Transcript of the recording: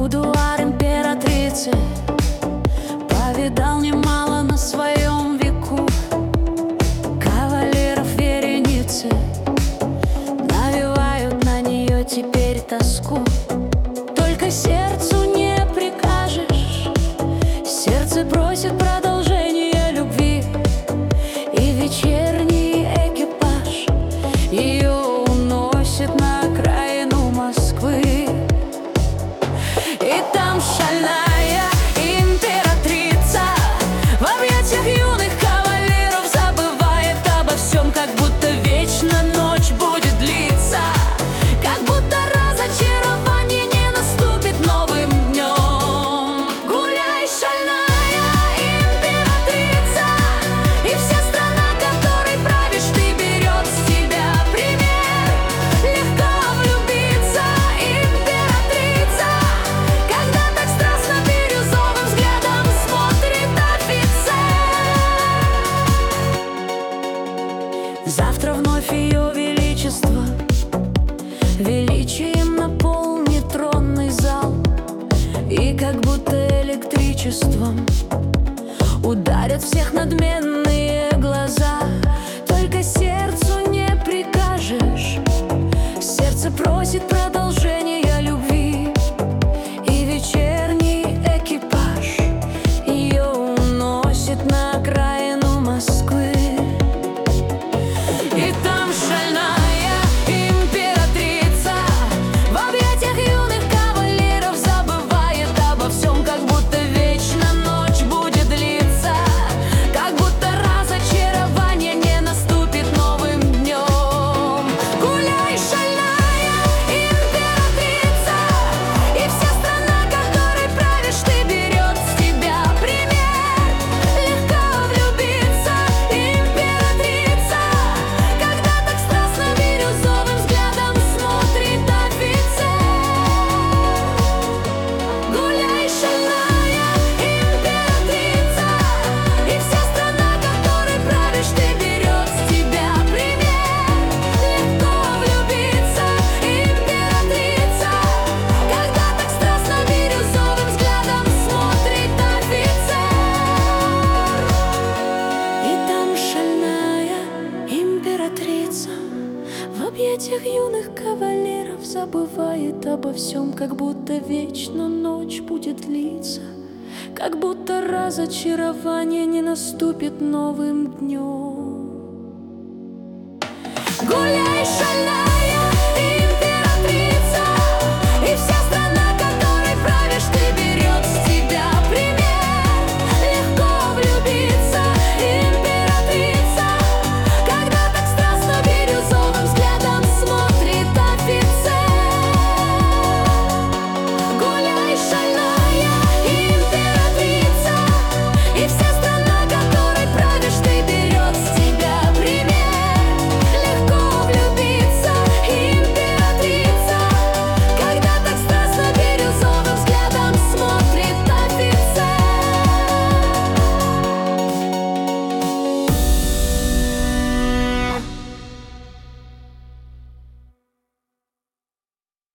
будуар императрицы повидал немало на своем веку. Кавалеров вереницы навевают на нее теперь тоску. Только сердцу не прикажешь, сердце просит продолжения любви. И вечерний экипаж ее уносит на окраину Москвы. И там шальная императрица в объятиях юных кавалеров забывает обо всем, как будто вечно ночь будет длиться, как будто разочарование не наступит новым днем. Гуляй, шальная императрица, и вся страна, которой правишь ты, берет с тебя пример. Легко влюбиться, императрица, когда так страстно бирюзовым взглядом смотрит офицер. Завтра вновь ее величество величием наполнит тронный зал, и как будто электричеством ударят всех надменные глаза. Только сердцу не прикажешь, сердце просит продолжения любви. И вечерний экипаж ее уносит на окраину Москвы. И там шальная императрица в объятиях юных кавалеров забывает обо всем, как будто вечно ночь будет длиться, как будто разочарование не наступит новым днем. Гуляй, шальная императрица, и вся страна, которой правишь ты, берет с тебя пример. Легко влюбиться, императрица, когда так страстно бирюзовым взглядом смотрит офицер. Гуляй, шальная императрица, и вся страна, которой правишь ты, берет с тебя пример. Легко влюбиться, императрица, когда так страстно бирюзовым взглядом смотрит офицер. И там шальная императрица в объятиях юных кавалеров забывает обо всем, как будто вечно ночь будет длиться, как будто разочарование не наступит новым днем. Гуляй!